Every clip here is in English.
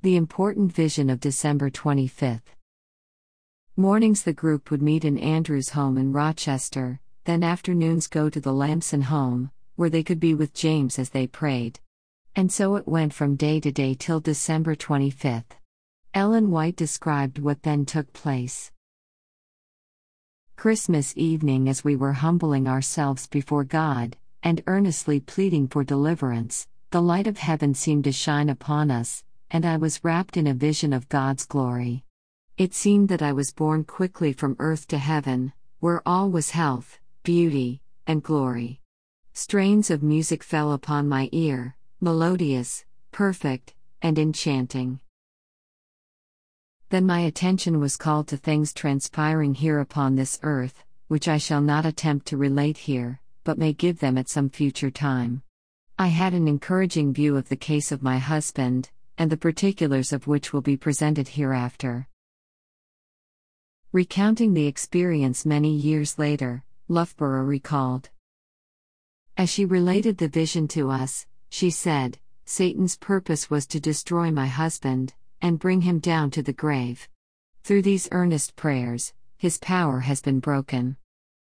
The important vision of December 25th. Mornings the group would meet in Andrew's home in Rochester, then afternoons go to the Lamson home, where they could be with James as they prayed. And so it went from day to day till December 25th. Ellen White described what then took place. Christmas evening, as we were humbling ourselves before God, and earnestly pleading for deliverance, the light of heaven seemed to shine upon us, and I was wrapped in a vision of God's glory. It seemed that I was borne quickly from earth to heaven, where all was health, beauty, and glory. Strains of music fell upon my ear, melodious, perfect, and enchanting. Then my attention was called to things transpiring here upon this earth, which I shall not attempt to relate here, but may give them at some future time. I had an encouraging view of the case of my husband, and the particulars of which will be presented hereafter. Recounting the experience many years later, Loughborough recalled. As she related the vision to us, she said, "Satan's purpose was to destroy my husband, and bring him down to the grave. Through these earnest prayers, his power has been broken.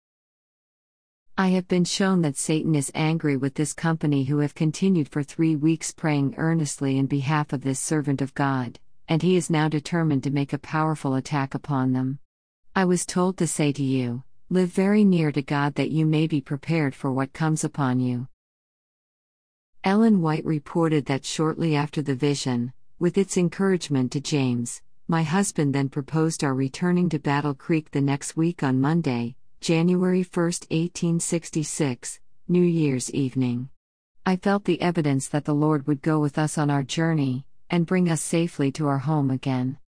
I have been shown that Satan is angry with this company who have continued for 3 weeks praying earnestly in behalf of this servant of God, and he is now determined to make a powerful attack upon them. I was told to say to you, live very near to God that you may be prepared for what comes upon you." Ellen White reported that shortly after the vision, with its encouragement to James, my husband then proposed our returning to Battle Creek the next week on Monday, January 1, 1866, New Year's evening. I felt the evidence that the Lord would go with us on our journey, and bring us safely to our home again.